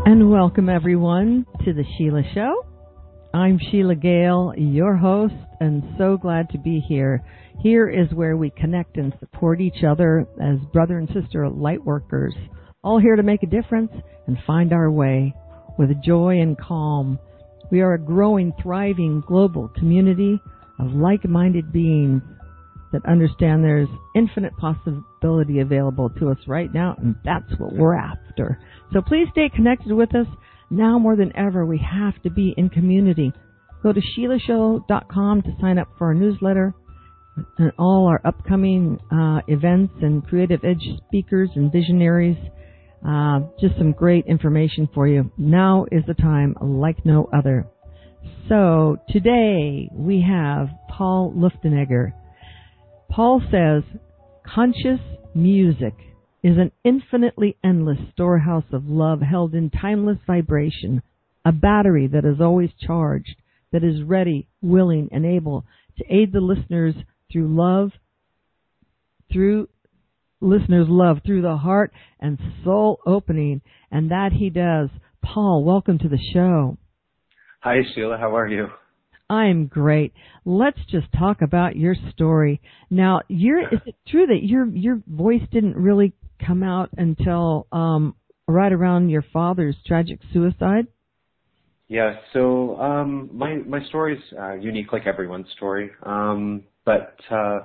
And welcome, everyone, to the Sheila Show. I'm Sheila Gale, your host, and so glad to be here. Here is where we connect and support each other as brother and sister light workers, all here to make a difference and find our way with joy and calm. We are a growing, thriving global community of like-minded beings that understand there's infinite possibility available to us right now, and that's what we're after. So please stay connected with us. Now more than ever, we have to be in community. Go to SheilaShow.com to sign up for our newsletter and all our upcoming events and creative edge speakers and visionaries. Just some great information for you. Now is the time like no other. So today we have Paul Luftenegger. Paul says, conscious music is an infinitely endless storehouse of love held in timeless vibration, a battery that is always charged, that is ready, willing, and able to aid the listeners through love, through the heart and soul opening, and that he does. Paul, welcome to the show. Hi, Sheila. How are you? I'm great. Let's just talk about your story. Now, is it true that your voice didn't really come out until right around your father's tragic suicide? Yeah, so my story's unique like everyone's story. But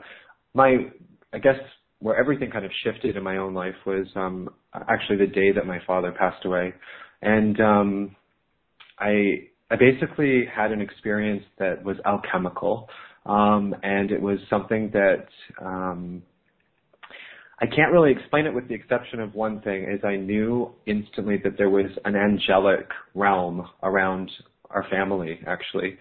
I guess where everything kind of shifted in my own life was actually the day that my father passed away. And I basically had an experience that was alchemical, and it was something that I can't really explain it with the exception of one thing, is I knew instantly that there was an angelic realm around our family, actually.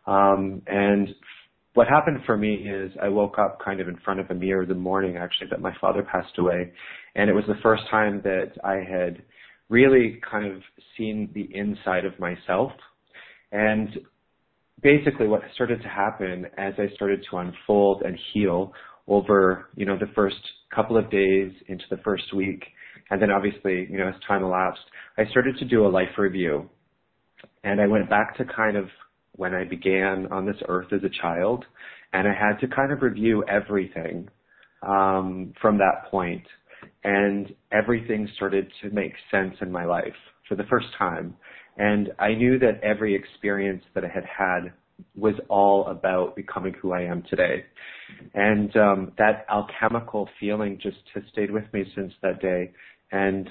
And what happened for me is I woke up kind of in front of a mirror the morning, actually, that my father passed away. And it was the first time that I had really kind of seen the inside of myself. And basically what started to happen as I started to unfold and heal over, the first couple of days into the first week, and then obviously, as time elapsed, I started to do a life review. And I went back to kind of when I began on this earth as a child, and I had to kind of review everything from that point. And everything started to make sense in my life for the first time. And I knew that every experience that I had was all about becoming who I am today. And that alchemical feeling just has stayed with me since that day. And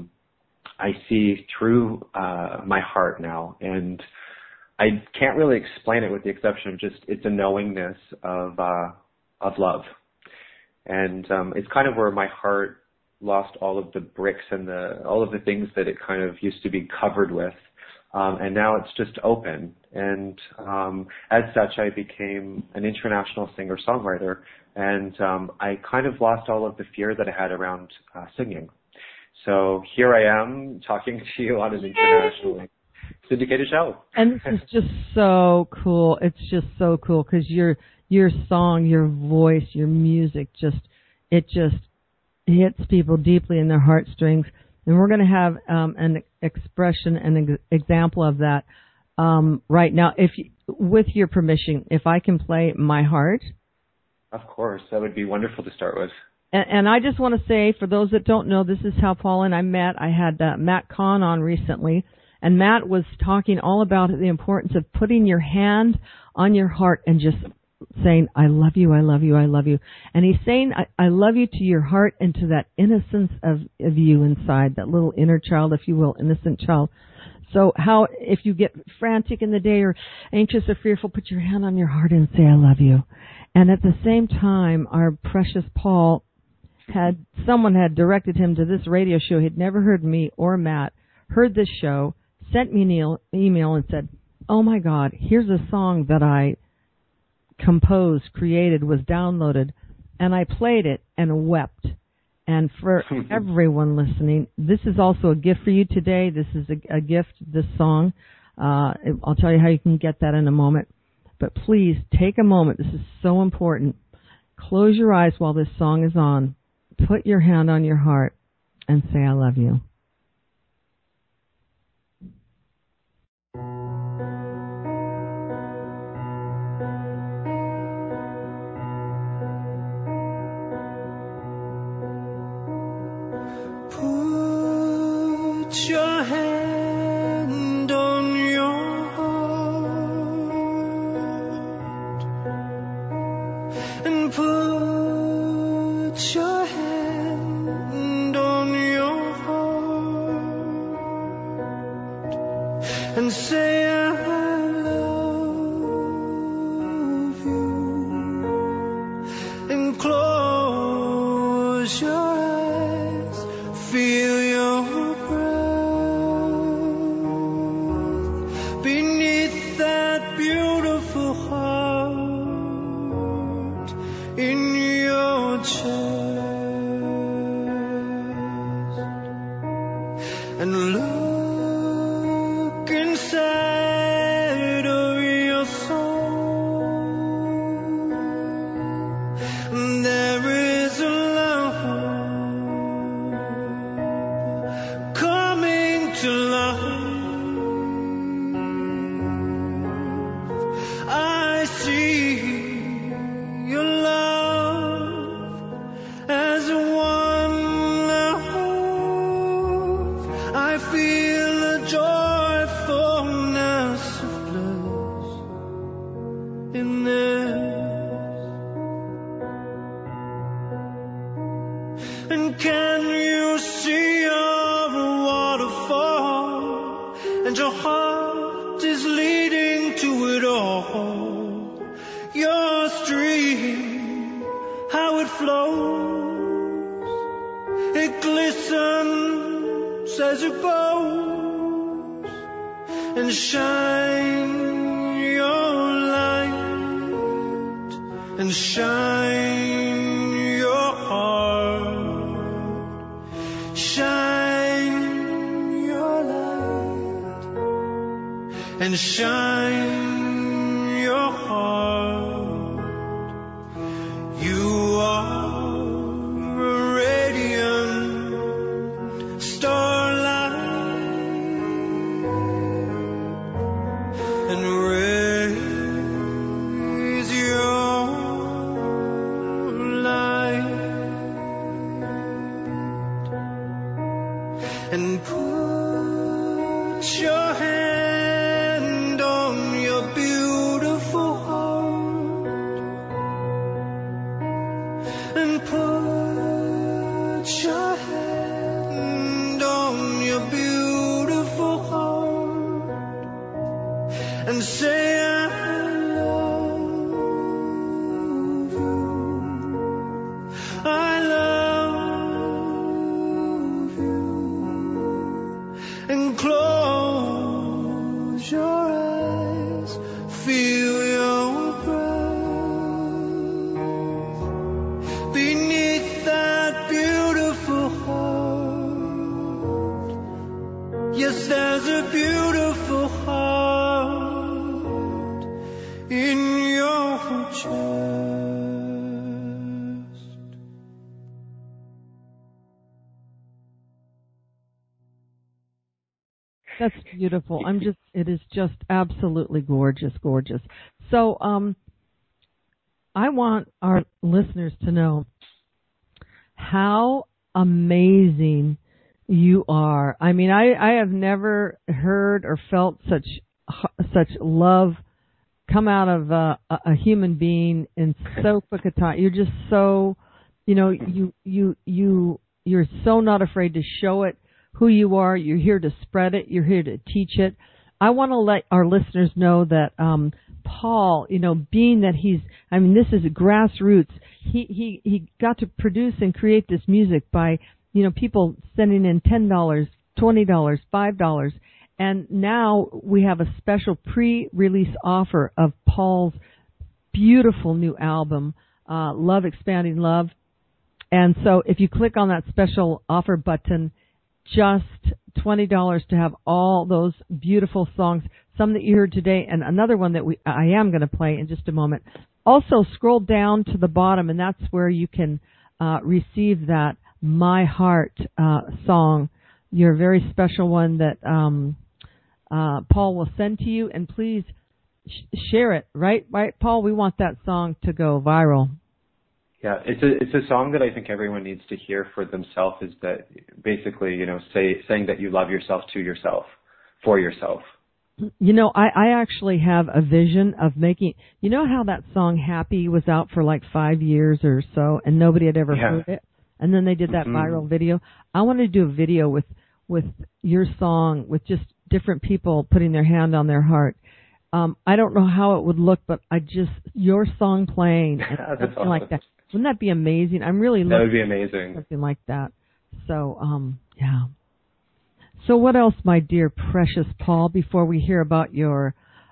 I see through my heart now. And I can't really explain it with the exception of just it's a knowingness of love. And it's kind of where my heart lost all of the bricks and all of the things that it kind of used to be covered with. And now it's just open. And as such, I became an international singer-songwriter. And I kind of lost all of the fear that I had around singing. So here I am talking to you on an internationally syndicated show. And this is just so cool. It's just so cool because your song, your voice, your music it just hits people deeply in their heartstrings. And we're going to have an expression, an example of that right now. With your permission, if I can play My Heart. Of course. That would be wonderful to start with. And I just want to say, for those that don't know, this is how Paul and I met. I had Matt Kahn on recently, and Matt was talking all about the importance of putting your hand on your heart and just saying, I love you, I love you, I love you. And he's saying, I love you to your heart and to that innocence of you inside, that little inner child, if you will, innocent child. So how, if you get frantic in the day or anxious or fearful, put your hand on your heart and say, I love you. And at the same time, our precious Paul someone had directed him to this radio show. He'd never heard me or Matt, heard this show, sent me an email and said, oh my God, here's a song that I composed, created, was downloaded, and I played it and wept. And for everyone listening, this is also a gift for you today. This is a gift, this song. I'll tell you how you can get that in a moment. But please take a moment. This is so important. Close your eyes while this song is on. Put your hand on your heart and say, I love you. your hand on your heart and put your hand on your heart and say I love you and close your eyes, feel your breath beneath that beautiful heart in your chest and look inside of your soul. There is a love coming to life. I see your love as one love. I feel a joyfulness of bliss in this. And can you see your waterfall and your heart is leading to it all? Your stream, how it flows, it glistens as it goes, and shine your light and shine your heart, shine your light and shine your heart. You are a radiant starlight and raise your light and put your hand on your beautiful heart and put your hand on your beautiful heart and say I love you. I love you. And close your eyes, feel your breath beneath that beautiful heart. Yes, there's a beautiful heart in your chest. That's beautiful. It is just absolutely gorgeous, gorgeous. So, I want our listeners to know how amazing you are. I mean, I have never heard or felt such love come out of a human being in so quick a time. You're just so, you're so not afraid to show it, who you are. You're here to spread it. You're here to teach it. I want to let our listeners know that Paul, being that this is grassroots. He got to produce and create this music by, people sending in $10, $20, $5. And now we have a special pre-release offer of Paul's beautiful new album, Love Expanding Love. And so if you click on that special offer button, just $20 to have all those beautiful songs, some that you heard today and another one that I am going to play in just a moment. Also, scroll down to the bottom, and that's where you can receive that My Heart song, your very special one that Paul will send to you. And please share it, right, Paul? We want that song to go viral. Yeah, it's a song that I think everyone needs to hear for themselves. Is that basically, saying that you love yourself to yourself, for yourself. I actually have a vision of making, how that song Happy was out for like 5 years or so and nobody had ever heard it? And then they did that viral video. I want to do a video with your song, with just different people putting their hand on their heart. I don't know how it would look, but your song playing and something awesome. Like that. Wouldn't that be amazing? I'm really looking that would be amazing. Something like that. So, yeah. So what else, my dear precious Paul, before we hear about your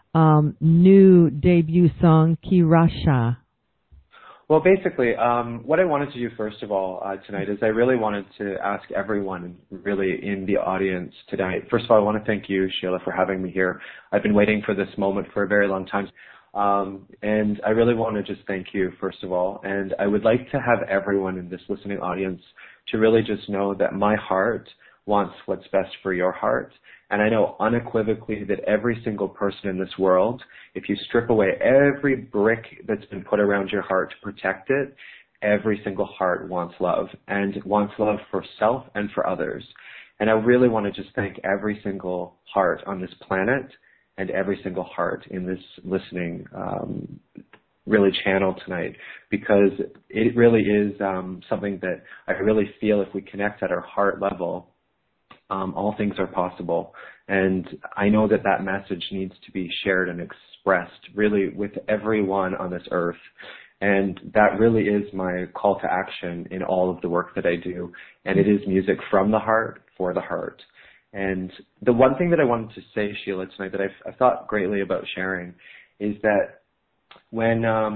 new debut song, Kirasha? Well, basically, what I wanted to do first of all tonight is I really wanted to ask everyone really in the audience tonight. First of all, I want to thank you, Sheila, for having me here. I've been waiting for this moment for a very long time. And I really want to just thank you, first of all. And I would like to have everyone in this listening audience to really just know that my heart wants what's best for your heart. And I know unequivocally that every single person in this world, if you strip away every brick that's been put around your heart to protect it, every single heart wants love, and wants love for self and for others. And I really want to just thank every single heart on this planet and every single heart in this listening really channel tonight, because it really is something that I really feel if we connect at our heart level, all things are possible. And I know that that message needs to be shared and expressed really with everyone on this earth. And that really is my call to action in all of the work that I do. And it is music from the heart for the heart. And the one thing that I wanted to say, Sheila, tonight that I've thought greatly about sharing is that when I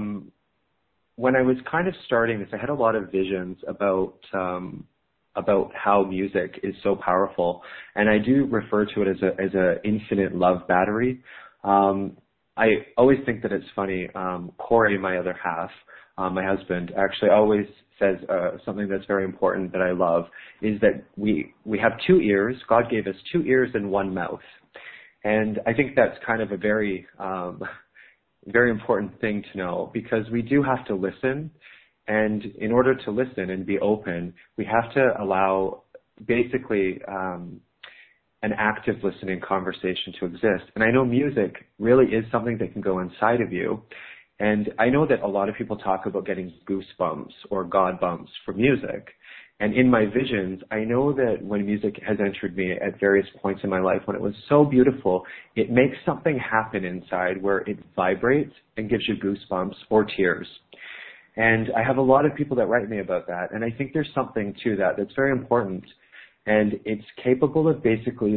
was kind of starting this, I had a lot of visions about how music is so powerful, and I do refer to it as a infinite love battery. I always think that it's funny. Corey, my other half, my husband, actually always says something that's very important that I love is that we have 2 ears. God gave us 2 ears and 1 mouth, and I think that's kind of a very very important thing to know, because we do have to listen. And in order to listen and be open, we have to allow basically an active listening conversation to exist. And I know music really is something that can go inside of you. And I know that a lot of people talk about getting goosebumps or God bumps from music. And in my visions, I know that when music has entered me at various points in my life, when it was so beautiful, it makes something happen inside where it vibrates and gives you goosebumps or tears. And I have a lot of people that write me about that. And I think there's something to that that's very important. And it's capable of basically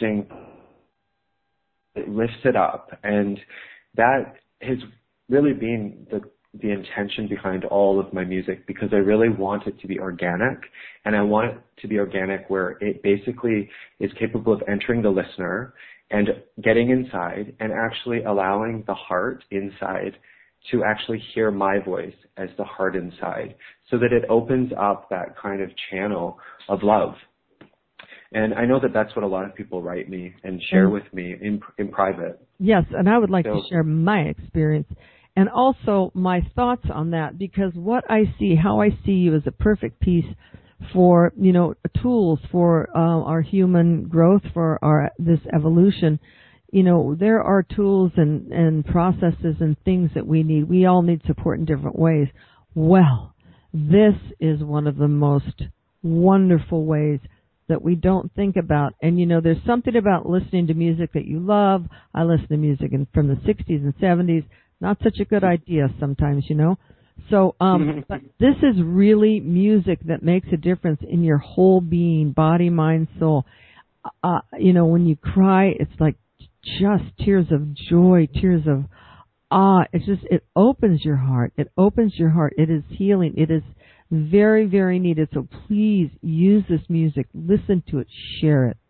it lifts it up. And that has really been the intention behind all of my music, because I really want it to be organic. And I want it to be organic where it basically is capable of entering the listener and getting inside and actually allowing the heart inside to actually hear my voice as the heart inside, so that it opens up that kind of channel of love. And I know that that's what a lot of people write me and share with me in private. Yes, and I would like to share my experience and also my thoughts on that, because what I see, how I see you, is a perfect piece for, tools for our human growth, for this evolution. There are tools and processes and things that we need. We all need support in different ways. Well, this is one of the most wonderful ways that we don't think about. And, there's something about listening to music that you love. I listen to music from the 60s and 70s. Not such a good idea sometimes, So, but this is really music that makes a difference in your whole being, body, mind, soul. When you cry, it's like just tears of joy, tears of awe. It opens your heart. It opens your heart. It is healing. It is very, very needed. So please use this music. Listen to it. Share it.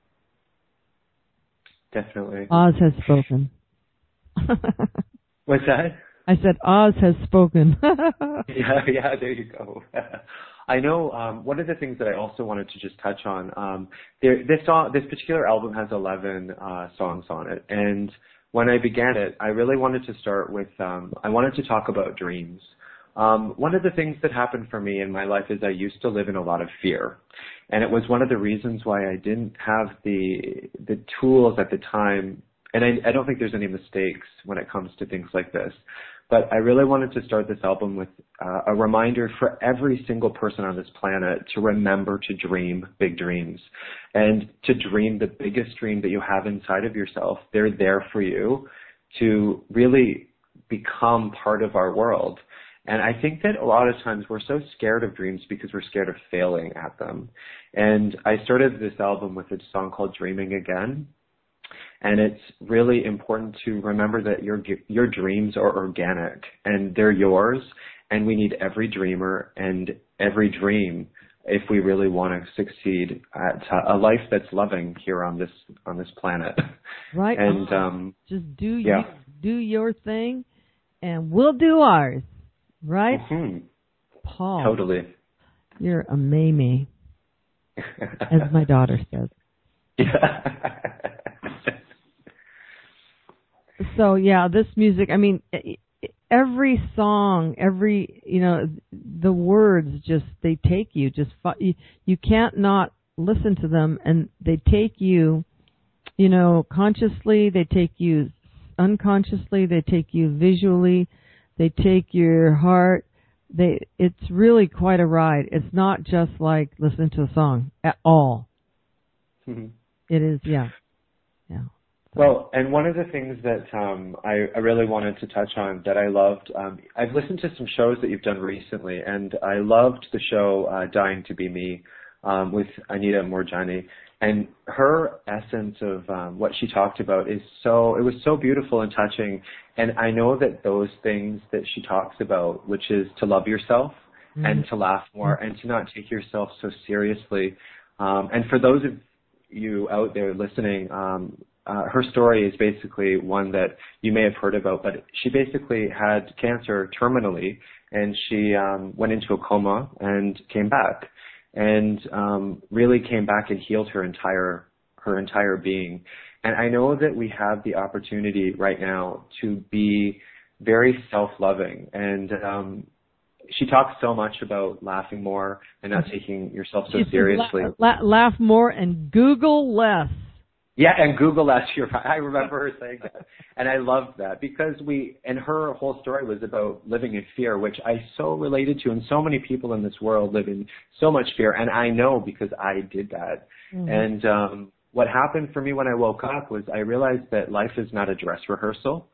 Definitely. Oz has spoken. What's that? I said Oz has spoken. Yeah, there you go. I know one of the things that I also wanted to just touch on, this particular album has 11 songs on it, and when I began it, I really wanted to start with, I wanted to talk about dreams. One of the things that happened for me in my life is I used to live in a lot of fear. And it was one of the reasons why I didn't have the tools at the time. And I don't think there's any mistakes when it comes to things like this. But I really wanted to start this album with a reminder for every single person on this planet to remember to dream big dreams and to dream the biggest dream that you have inside of yourself. They're there for you to really become part of our world. And I think that a lot of times we're so scared of dreams because we're scared of failing at them. And I started this album with a song called Dreaming Again. And it's really important to remember that your dreams are organic and they're yours. And we need every dreamer and every dream if we really want to succeed at a life that's loving here on this planet. Right. And just do your thing, and we'll do ours. Right, Paul. Totally. You're a Mamie, as my daughter says. Yeah. So yeah, this music. I mean, every song, the words they take you. You can't not listen to them, and they take you. Consciously. They take you unconsciously. They take you visually. They take your heart. It's really quite a ride. It's not just like listening to a song at all. Mm-hmm. It is, yeah. Well, and one of the things that I really wanted to touch on that I loved, I've listened to some shows that you've done recently, and I loved the show Dying to Be Me with Anita Moorjani. And her essence of what she talked about it was so beautiful and touching. And I know that those things that she talks about, which is to love yourself and to laugh more and to not take yourself so seriously. And for those of you out there listening, her story is basically one that you may have heard about, but she basically had cancer terminally, and she went into a coma and came back. And really came back and healed her entire being. And I know that we have the opportunity right now to be very self-loving. And she talks so much about laughing more and not taking yourself so seriously. Laugh more and Google less. Yeah, and Google less. I remember her saying that. And I loved that because and her whole story was about living in fear, which I so related to. And so many people in this world live in so much fear. And I know because I did that. Mm-hmm. And what happened for me when I woke up was I realized that life is not a dress rehearsal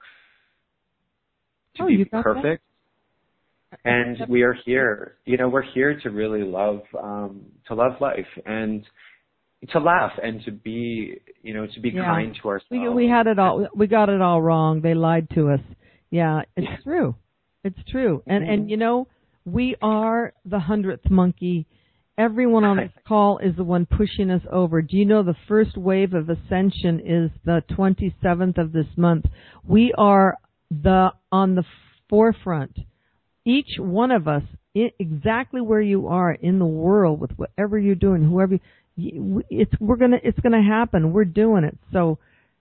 to be perfect. That? And we are here, we're here to really love life and to laugh and to be, kind to ourselves. We had it all. We got it all wrong. They lied to us. Yeah, it's true. It's true. And we are the 100th monkey. Everyone on this call is the one pushing us over. Do you know the first wave of ascension is the 27th of this month? We are on the forefront. Each one of us, exactly where you are in the world with whatever you're doing, whoever it's gonna happen. We're doing it. So,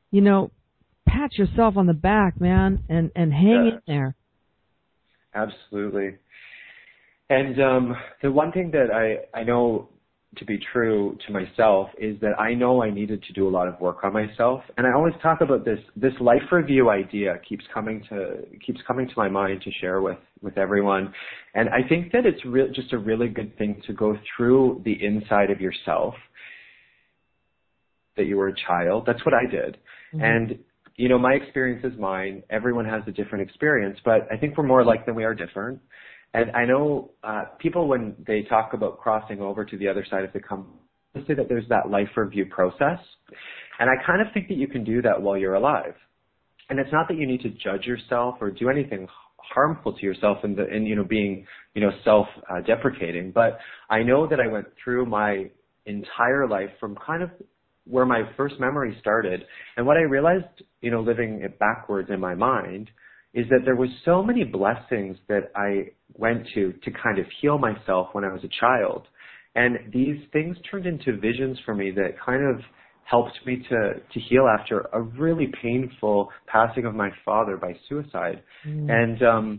pat yourself on the back, man, and hang in there. Absolutely. And the one thing that I know to be true to myself is that I know I needed to do a lot of work on myself. And I always talk about this life review idea keeps coming to my mind to share with everyone. And I think that it's just a really good thing to go through the inside of yourself, that you were a child. That's what I did. Mm-hmm. And, my experience is mine. Everyone has a different experience, but I think we're more alike than we are different. And I know people, when they talk about crossing over to the other side of the company, they say that there's that life review process. And I kind of think that you can do that while you're alive. And it's not that you need to judge yourself or do anything harmful to yourself in being, self-deprecating. But I know that I went through my entire life from kind of where my first memory started. And what I realized, living it backwards in my mind, is that there was so many blessings that I went to kind of heal myself when I was a child. And these things turned into visions for me that kind of helped me to heal after a really painful passing of my father by suicide. Mm. And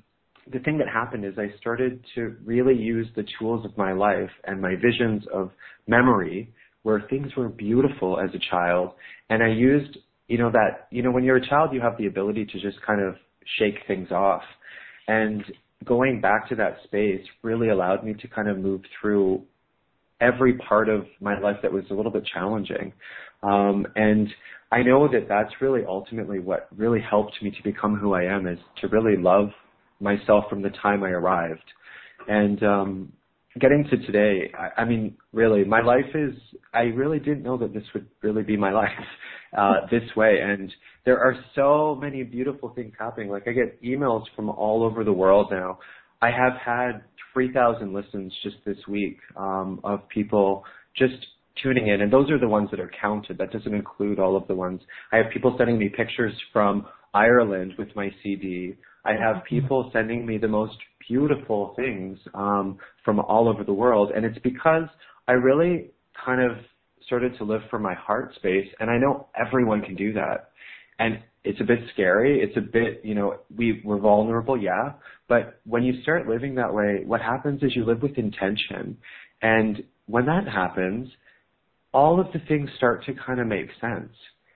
the thing that happened is I started to really use the tools of my life and my visions of memory where things were beautiful as a child. And I used, when you're a child, you have the ability to just kind of shake things off. And going back to that space really allowed me to kind of move through every part of my life that was a little bit challenging. And I know that that's really ultimately what really helped me to become who I am, is to really love myself from the time I arrived. And getting to today, I mean, really, my life is, I really didn't know that this would really be my life this way. And there are so many beautiful things happening. Like, I get emails from all over the world now. I have had 3,000 listens just this week of people just tuning in, and those are the ones that are counted. That doesn't include all of the ones. I have people sending me pictures from Ireland with my CD. I have people sending me the most beautiful things from all over the world, and it's because I really kind of started to live from my heart space, and I know everyone can do that. And it's a bit scary. It's a bit, we're vulnerable, yeah. But when you start living that way, what happens is you live with intention. And when that happens, all of the things start to kind of make sense.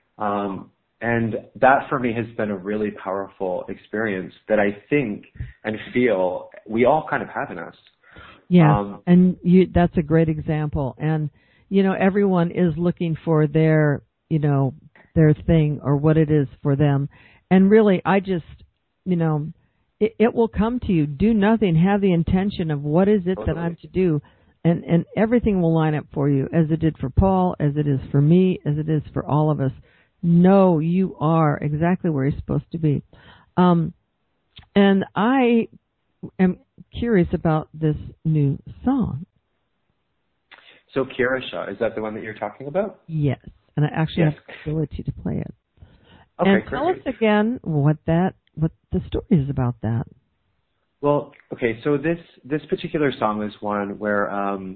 And that for me has been a really powerful experience that I think and feel we all kind of have in us. Yeah, that's a great example. And, everyone is looking for their thing or what it is for them. And really, I just, it will come to you. Do nothing. Have the intention of what is it that I'm to do. And everything will line up for you, as it did for Paul, as it is for me, as it is for all of us. No, you are exactly where you're supposed to be. And I am curious about this new song. So Kirasha, is that the one that you're talking about? Yes. And I actually have the ability to play it. Okay, and great. Tell us again what the story is about that. Well, okay, so this particular song is one where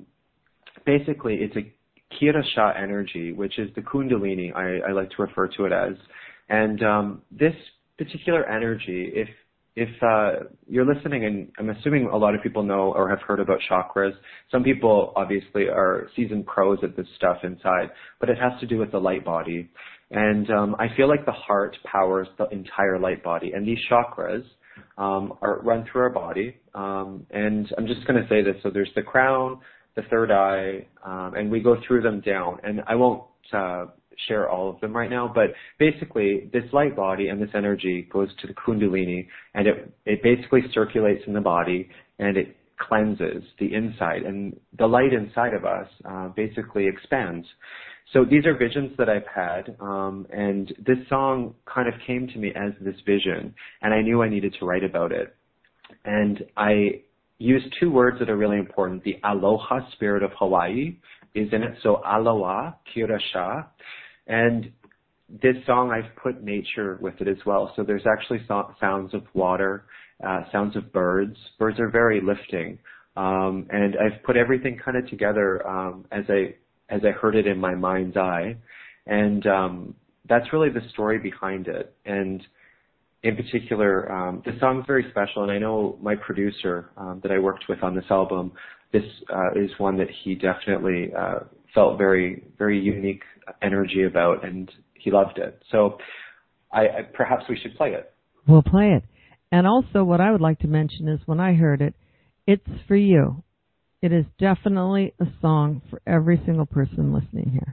basically it's a Kirasha energy, which is the Kundalini, I like to refer to it as. And this particular energy, if you're listening, and I'm assuming a lot of people know or have heard about chakras. Some people obviously are seasoned pros at this stuff inside, but it has to do with the light body. And I feel like the heart powers the entire light body, and these chakras are run through our body. And I'm just going to say this. So there's the crown, the third eye, and we go through them down. And I won't share all of them right now, but basically this light body and this energy goes to the Kundalini, and it basically circulates in the body, and it cleanses the inside, and the light inside of us basically expands. So these are visions that I've had, and this song kind of came to me as this vision, and I knew I needed to write about it. And I used two words that are really important. The aloha spirit of Hawaii is in it, so aloha, Kirasha. And this song, I've put nature with it as well. So there's actually sounds of water, sounds of birds. Birds are very lifting. And I've put everything kind of together as I heard it in my mind's eye. And that's really the story behind it. And in particular, the song's very special. And I know my producer that I worked with on this album, this is one that he definitely felt very, very unique energy about, and he loved it. So I perhaps we should play it. We'll play it. And also what I would like to mention is when I heard it, it's for you. It is definitely a song for every single person listening here.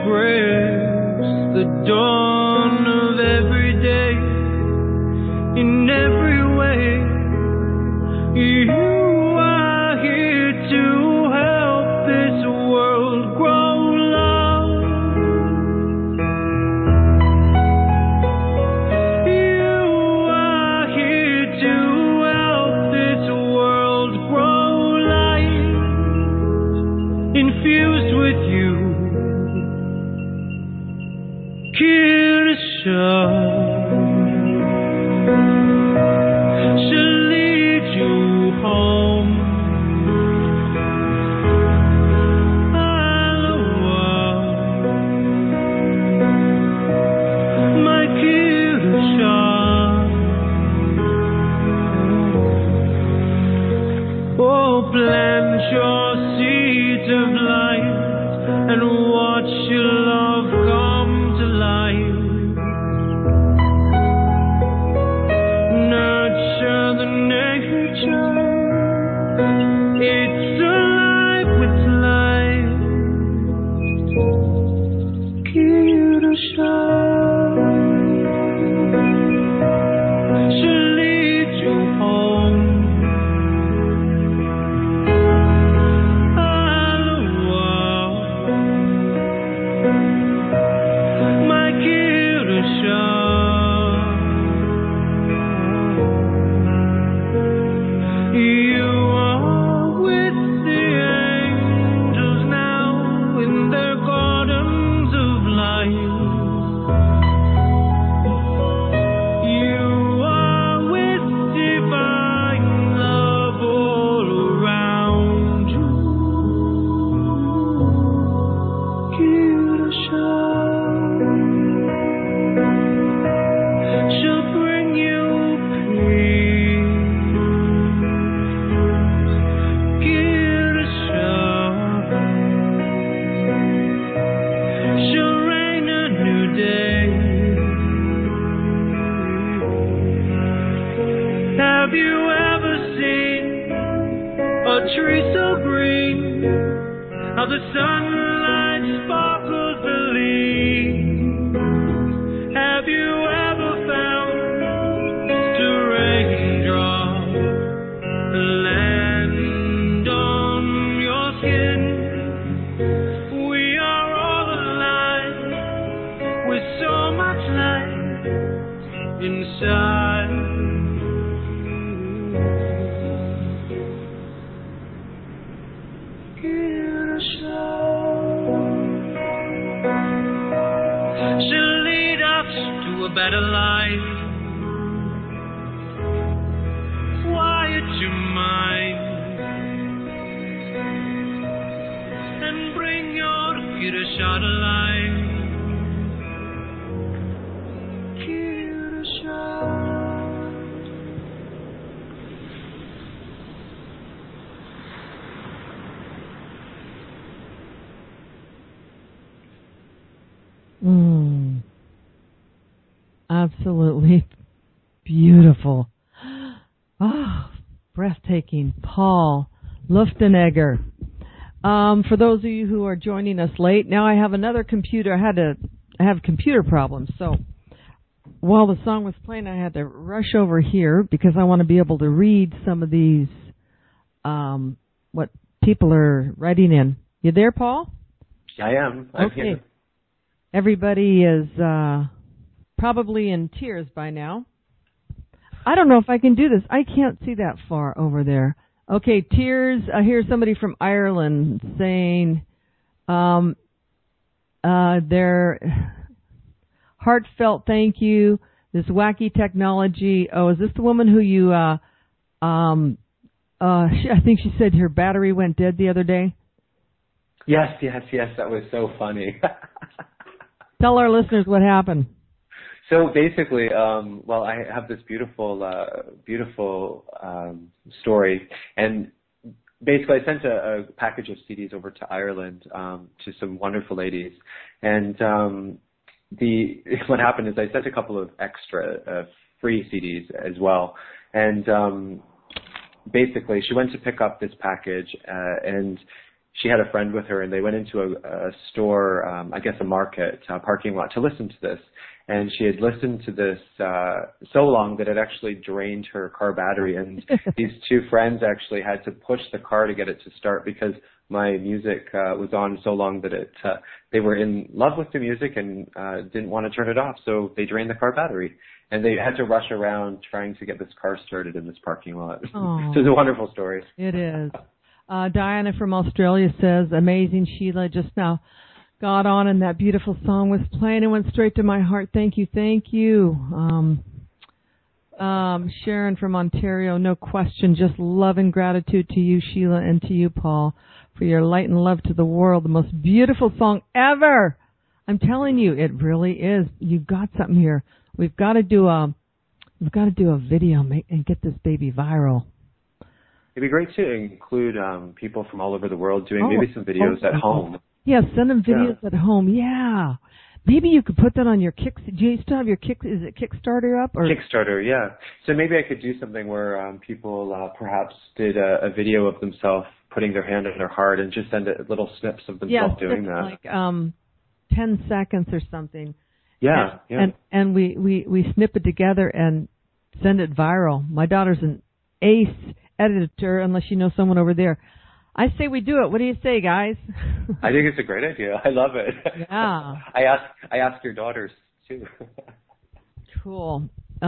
The dawn of every day in You are here to help this world grow love. You are here to help this world grow light, infused with you. Kirsha, she'll lead you home. Aloha, my Kirsha. Oh, plant your seeds of light and watch your love come to life. Nurture the nature, it's alive with life. Kirsha, she'll lead you home. Aloha, my Kirsha. You are with the angels now in their gardens of light. You are with divine love all around you. Kirsha, she'll bring you peace. Kirsha, she'll rain a new day. Have you ever seen a tree so green? How the sunlight sparkles the leaves. Have you ever found a raindrop land on your skin? We are all alive with so much light inside. She'll lead us to a better life. Quiet your mind and bring your Kirsha to life. Kirsha. Absolutely beautiful. Oh, breathtaking. Paul Luftenegger. For those of you who are joining us late, now I have another computer. I have computer problems, so while the song was playing, I had to rush over here because I want to be able to read some of these, what people are writing in. You there, Paul? I am. I'm okay. Here. Everybody is probably in tears by now. I don't know if I can do this. I can't see that far over there. Okay, tears. I hear somebody from Ireland saying their heartfelt thank you. This wacky technology. Oh, is this the woman who you? I think she said her battery went dead the other day. Yes. That was so funny. Tell our listeners what happened. So basically, well, I have this beautiful story, and basically I sent a package of CDs over to Ireland to some wonderful ladies, and what happened is I sent a couple of extra free CDs as well, and basically she went to pick up this package, and she had a friend with her, and they went into a store, I guess a market, parking lot to listen to this. And she had listened to this so long that it actually drained her car battery. And these two friends actually had to push the car to get it to start because my music was on so long that they were in love with the music and didn't want to turn it off. So they drained the car battery. And they had to rush around trying to get this car started in this parking lot. So it's a wonderful story. It is. Diana from Australia says, amazing, Sheila, just now got on and that beautiful song was playing and went straight to my heart. Thank you, thank you. Sharon from Ontario, no question, just love and gratitude to you, Sheila, and to you, Paul, for your light and love to the world. The most beautiful song ever. I'm telling you, it really is. You've got something here. We've got to do a video and get this baby viral. It'd be great to include people from all over the world doing maybe some videos at home. Yeah, send them videos at home. Yeah. Maybe you could put that on your Kick. Do you still have your Kick? Is it Kickstarter up? Or? Kickstarter, yeah. So maybe I could do something where people perhaps did a video of themselves putting their hand on their heart and just send little snips of themselves doing that. Like 10 seconds or something. Yeah, And we snip it together and send it viral. My daughter's an ace editor, unless you know someone over there. I say we do it. What do you say, guys? I think it's a great idea. I love it. Yeah. I ask your daughters too. Cool.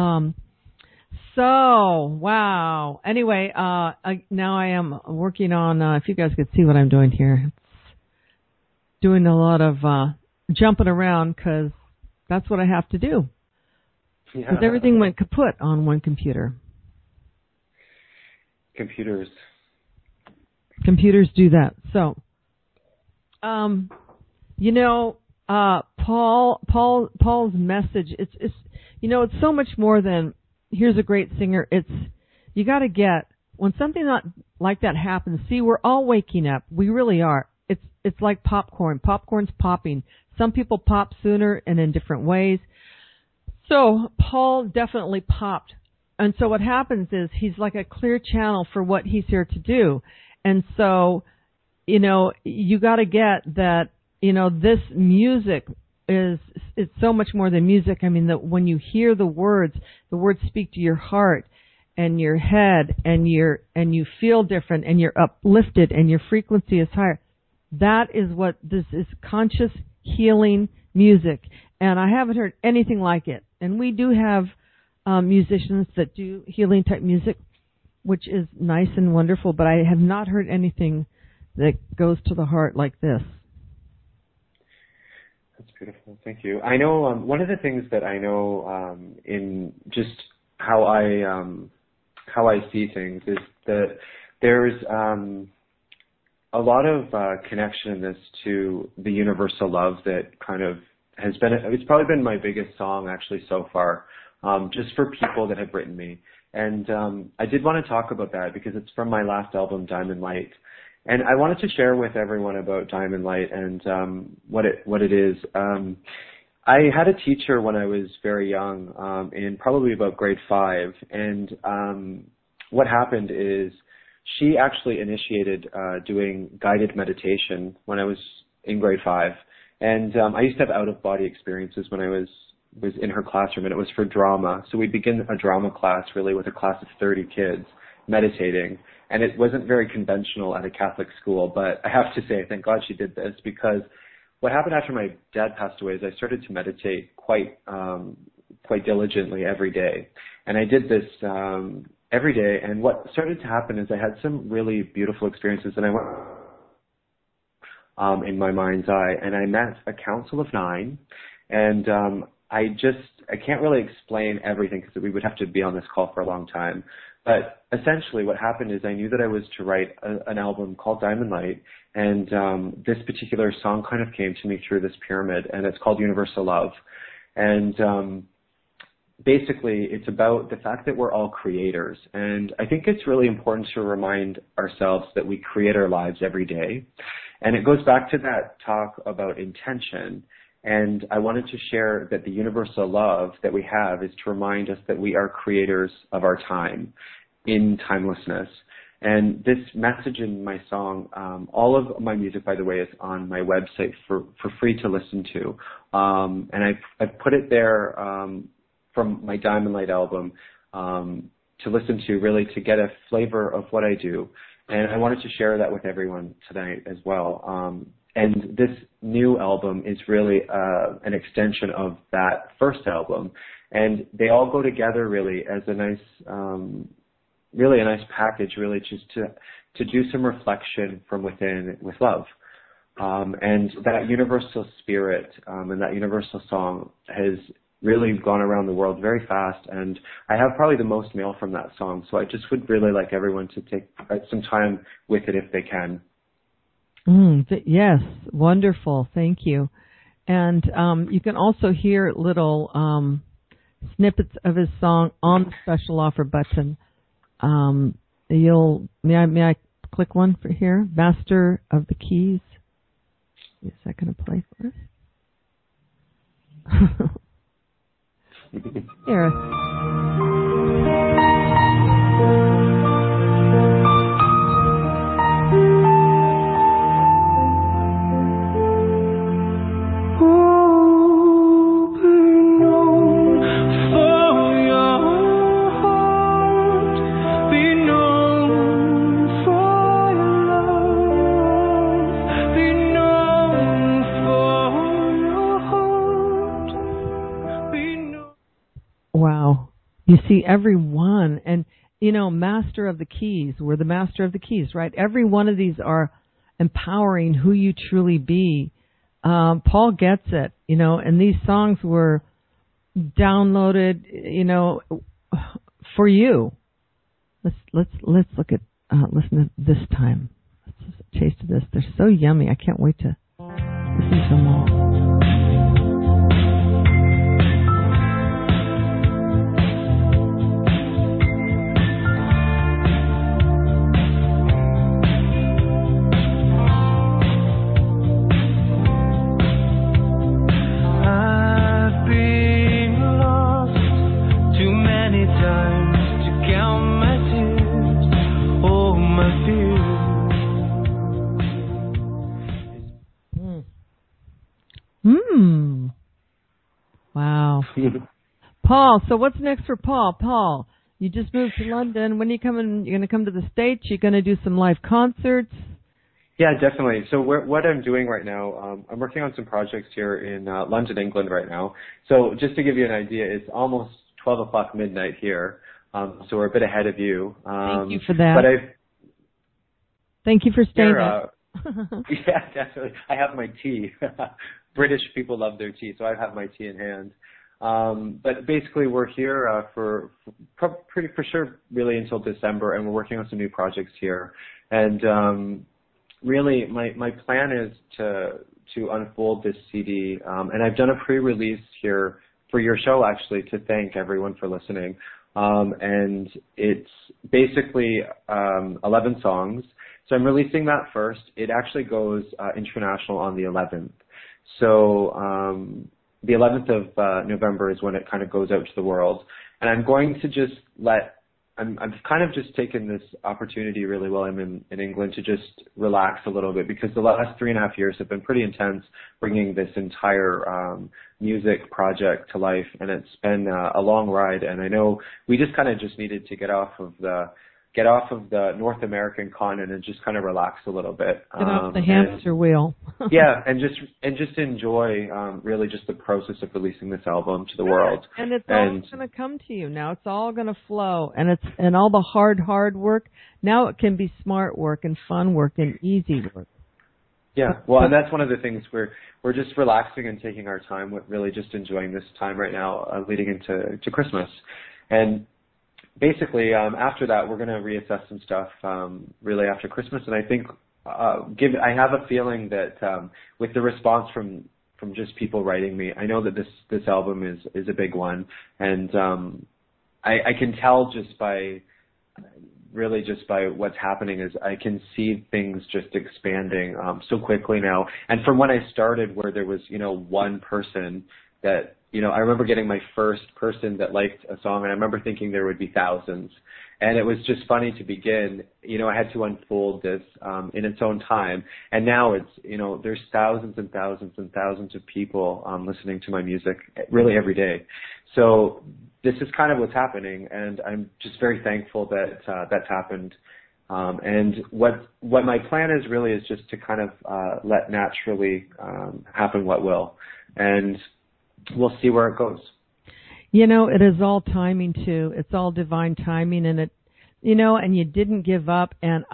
So, wow. Anyway, now I am working on, if you guys could see what I'm doing here, doing a lot of jumping around because that's what I have to do. Because everything went kaput on one computer. Computers do that. So, Paul's message, it's so much more than, here's a great singer. You got to get, when something like that happens, see, we're all waking up. We really are. It's like popcorn. Popcorn's popping. Some people pop sooner and in different ways. So Paul definitely popped. And so what happens is he's like a clear channel for what he's here to do. And so, you got to get that, this music it's so much more than music. I mean, when you hear the words speak to your heart and your head and you feel different and you're uplifted and your frequency is higher. That is what this is, conscious healing music. And I haven't heard anything like it. And we do have musicians that do healing type music, which is nice and wonderful, but I have not heard anything that goes to the heart like this. That's beautiful. Thank you. I know one of the things that I know in just how I see things is that there's a lot of connection in this to the universal love that kind of has been, it's probably been my biggest song actually so far, just for people that have written me. And I did want to talk about that because it's from my last album, Diamond Light. And I wanted to share with everyone about Diamond Light and what it is. I had a teacher when I was very young, in probably about grade 5. And what happened is she actually initiated doing guided meditation when I was in grade 5. And I used to have out-of-body experiences when I was in her classroom, and it was for drama. So we'd begin a drama class really with a class of 30 kids meditating. And it wasn't very conventional at a Catholic school, but I have to say, thank God she did this, because what happened after my dad passed away is I started to meditate quite diligently every day. And I did this every day, and what started to happen is I had some really beautiful experiences, and I went in my mind's eye, and I met a council of 9, and I can't really explain everything because we would have to be on this call for a long time. But essentially what happened is I knew that I was to write an album called Diamond Light, and this particular song kind of came to me through this pyramid, and it's called Universal Love. And basically it's about the fact that we're all creators. And I think it's really important to remind ourselves that we create our lives every day. And it goes back to that talk about intention. And I wanted to share that the universal love that we have is to remind us that we are creators of our time in timelessness. And this message in my song, all of my music, by the way, is on my website for free to listen to. And I've put it there from my Diamond Light album to listen to, really to get a flavor of what I do. And I wanted to share that with everyone tonight as well. And this new album is really an extension of that first album. And they all go together really as a nice, really a nice package, really just to do some reflection from within with love. And that universal spirit and that universal song has really gone around the world very fast. And I have probably the most mail from that song. So I just would really like everyone to take some time with it if they can. Yes, wonderful. Thank you. And you can also hear little snippets of his song on the special offer button. May I click one for here? Master of the Keys. Is that going to play for us? Here. Wow. You see every one, and, Master of the Keys, we're the Master of the Keys, right? Every one of these are empowering who you truly be. Paul gets it, and these songs were downloaded, for you. Let's look at, listen to this time. Let's just taste of this. They're so yummy. I can't wait to listen to them all. Wow. Paul, so what's next for Paul? Paul, you just moved to London. When are you coming? You're going to come to the States? You're going to do some live concerts? Yeah, definitely. So what I'm doing right now, I'm working on some projects here in London, England right now. So just to give you an idea, it's almost 12 o'clock midnight here. So we're a bit ahead of you. Thank you for that. Thank you for staying up. Yeah, definitely. I have my tea. British people love their tea, so I have my tea in hand. But basically, we're here for sure, really until December, and we're working on some new projects here. And really, my plan is to unfold this CD, and I've done a pre-release here for your show, actually, to thank everyone for listening. And it's basically 11 songs. So I'm releasing that first. It actually goes international on the 11th. So the 11th of November is when it kind of goes out to the world. And I'm going to just I've kind of just taken this opportunity really while I'm in England to just relax a little bit, because the last 3.5 years have been pretty intense bringing this entire music project to life, and it's been a long ride. And I know we just kind of just needed to get off of the North American continent and just kind of relax a little bit. Get off the hamster wheel. Yeah, and just enjoy really just the process of releasing this album to the world. And it's all going to come to you now. It's all going to flow, and all the hard work. Now it can be smart work and fun work and easy work. Yeah, well, and that's one of the things we're just relaxing and taking our time with, really just enjoying this time right now, leading into Christmas. And basically, after that, we're going to reassess some stuff really after Christmas. And I think I have a feeling that with the response from just people writing me, I know that this album is a big one. And I can tell just by what's happening is I can see things just expanding so quickly now. And from when I started, where there was one person that I remember getting my first person that liked a song, and I remember thinking there would be thousands. And it was just funny to begin. I had to unfold this in its own time. And now it's, there's thousands and thousands and thousands of people listening to my music really every day. So this is kind of what's happening, and I'm just very thankful that that's happened. And what my plan is really is just to kind of let naturally happen what will. And we'll see where it goes. It is all timing too. It's all divine timing, and and you didn't give up. And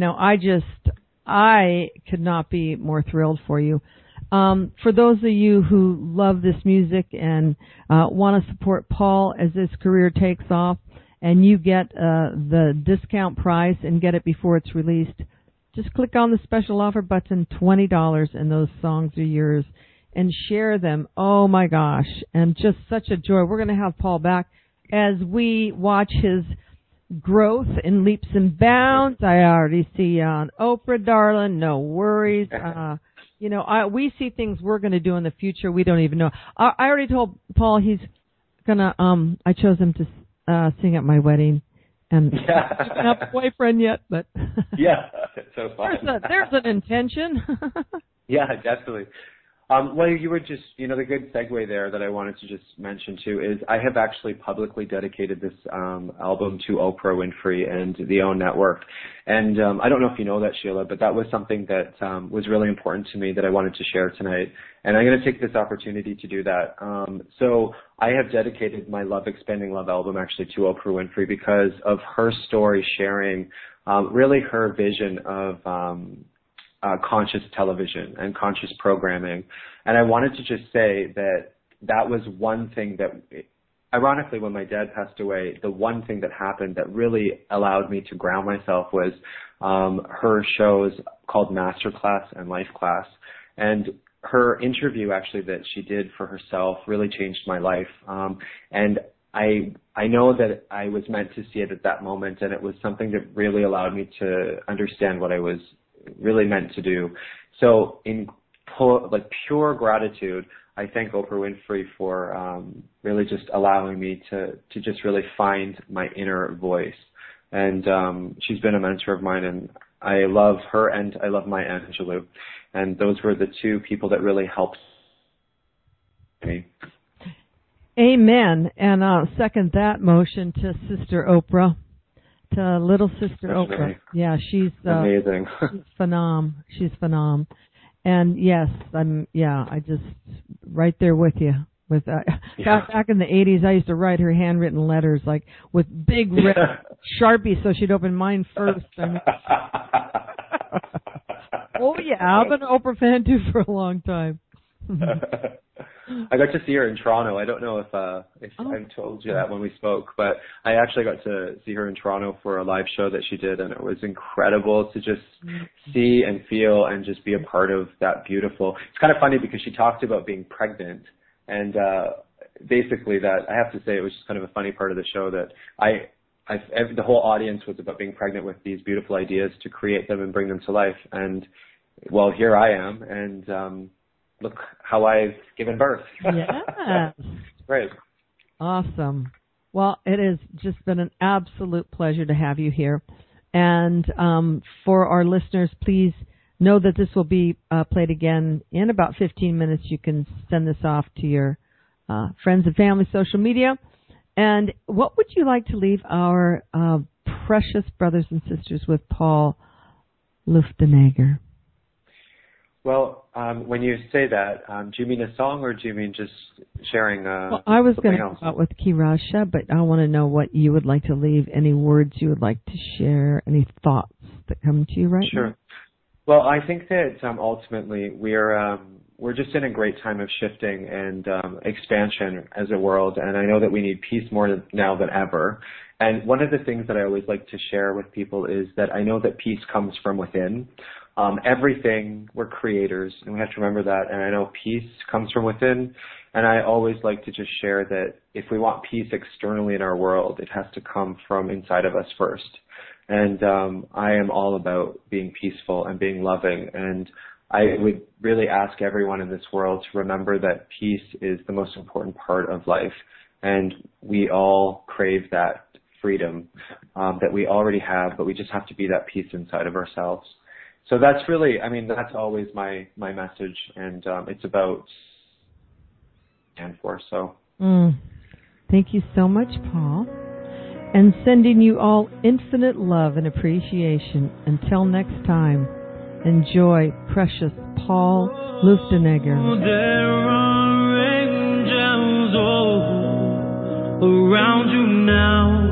I could not be more thrilled for you. For those of you who love this music and want to support Paul as his career takes off, and you get the discount price and get it before it's released, just click on the special offer button, $20, and those songs are yours. And share them. Oh my gosh. And just such a joy. We're going to have Paul back as we watch his growth in leaps and bounds. I already see you on Oprah, darling. No worries. We see things we're going to do in the future. We don't even know. I already told Paul he's going to, I chose him to sing at my wedding. And I don't have a boyfriend yet, but yeah, it's so fun. There's an intention. Yeah, definitely. Well, you were just, the good segue there that I wanted to just mention too is I have actually publicly dedicated this album to Oprah Winfrey and the OWN Network. And I don't know if you know that, Sheila, but that was something that was really important to me that I wanted to share tonight. And I'm going to take this opportunity to do that. So I have dedicated my Love Expanding Love album actually to Oprah Winfrey because of her story sharing really her vision of conscious television and conscious programming. And I wanted to just say that was one thing that, ironically, when my dad passed away, the one thing that happened that really allowed me to ground myself was her shows called Masterclass and Life Class. And her interview actually that she did for herself really changed my life. And I know that I was meant to see it at that moment, and it was something that really allowed me to understand what I was really meant to do. So in pure gratitude, I thank Oprah Winfrey for really just allowing me to just really find my inner voice. And she's been a mentor of mine, and I love her and I love Maya Angelou. And those were the two people that really helped me. Amen. And I'll second that motion to Sister Oprah. To little Sister Oprah. Yeah, she's amazing. She's phenom. And yes, I just right there with you. With back in the 80s, I used to write her handwritten letters like with big red Sharpie so she'd open mine first. Oh yeah, I've been an Oprah fan too for a long time. I got to see her in Toronto. I don't know if I told you that when we spoke, but I actually got to see her in Toronto for a live show that she did, and it was incredible to just see and feel and just be a part of that beautiful. It's kind of funny because she talked about being pregnant, and basically that, I have to say, it was just kind of a funny part of the show that the whole audience was about being pregnant with these beautiful ideas to create them and bring them to life. And well, here I am, and look how I've given birth. Yeah. Great. Awesome. Well, it has just been an absolute pleasure to have you here. And for our listeners, please know that this will be played again in about 15 minutes. You can send this off to your friends and family, social media. And what would you like to leave our precious brothers and sisters with, Paul Luftenegger? Well, when you say that, do you mean a song or do you mean just sharing well, I was going to else? go out with Kirasha, but I want to know what you would like to leave, any words you would like to share, any thoughts that come to you right now. Sure. Well, I think that ultimately we're just in a great time of shifting and expansion as a world, and I know that we need peace more now than ever. And one of the things that I always like to share with people is that I know that peace comes from within. Everything, we're creators, and we have to remember that. And I know peace comes from within, and I always like to just share that if we want peace externally in our world, it has to come from inside of us first. And I am all about being peaceful and being loving, and I would really ask everyone in this world to remember that peace is the most important part of life, and we all crave that freedom that we already have, but we just have to be that peace inside of ourselves. So that's really, I mean, that's always my message, and it's about and for. So thank you so much, Paul, and sending you all infinite love and appreciation. Until next time, enjoy precious Paul Luftenegger. There are angels all around you now,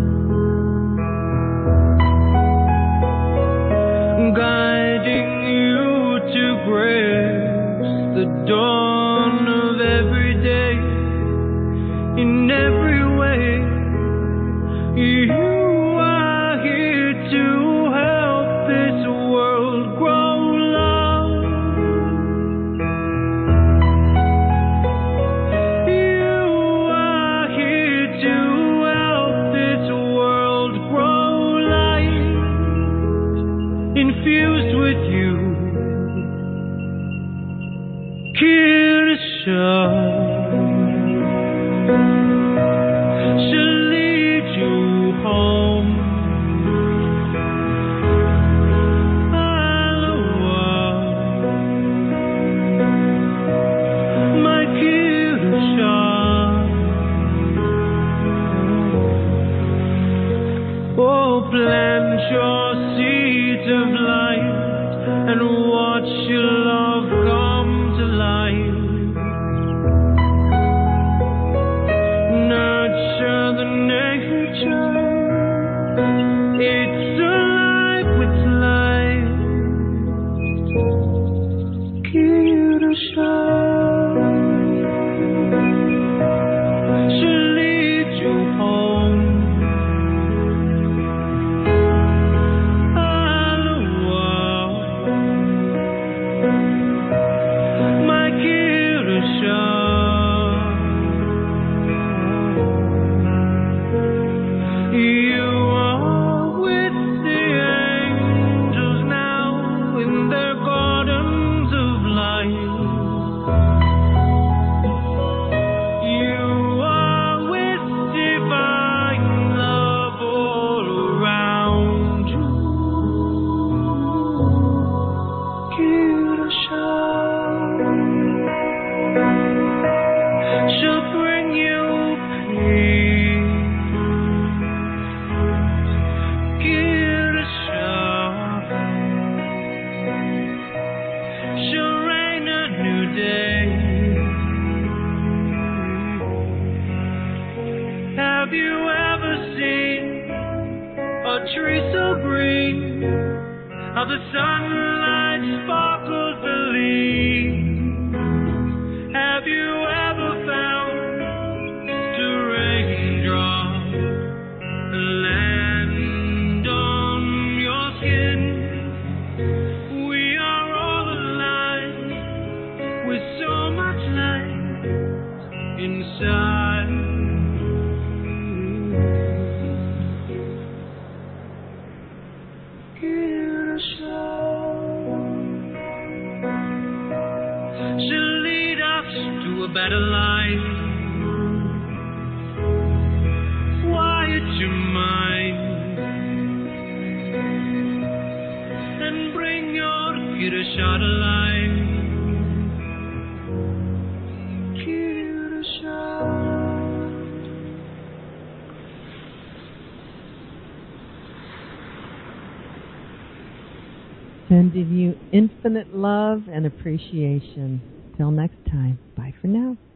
guiding you to grace the dawn of every day. In every way, you are here to help this world grow love. You are here to help this world grow light, infused with you. Kirsha, she'll lead you home. Aloha, my Kirsha. Oh, plant your seeds of light and watch your love come to life. Nurture the nature, it's alive with life. Kirsha, she'll lead you home. Aloha, my Kirsha. You are with the angels now in their gardens of light. You are with divine love all around you. Kirsha, she'll bring you peace. She'll rain a new day. Have you ever seen a tree so green? How the sunlight sparkles the leaves. Have you ever found a raindrop land on your skin? We are all alive with so much light inside. She'll lead us to a better life. Quiet your mind and bring your Kirsha to life. Kirsha. Sending you infinite love and appreciation. Till next time. Bye for now.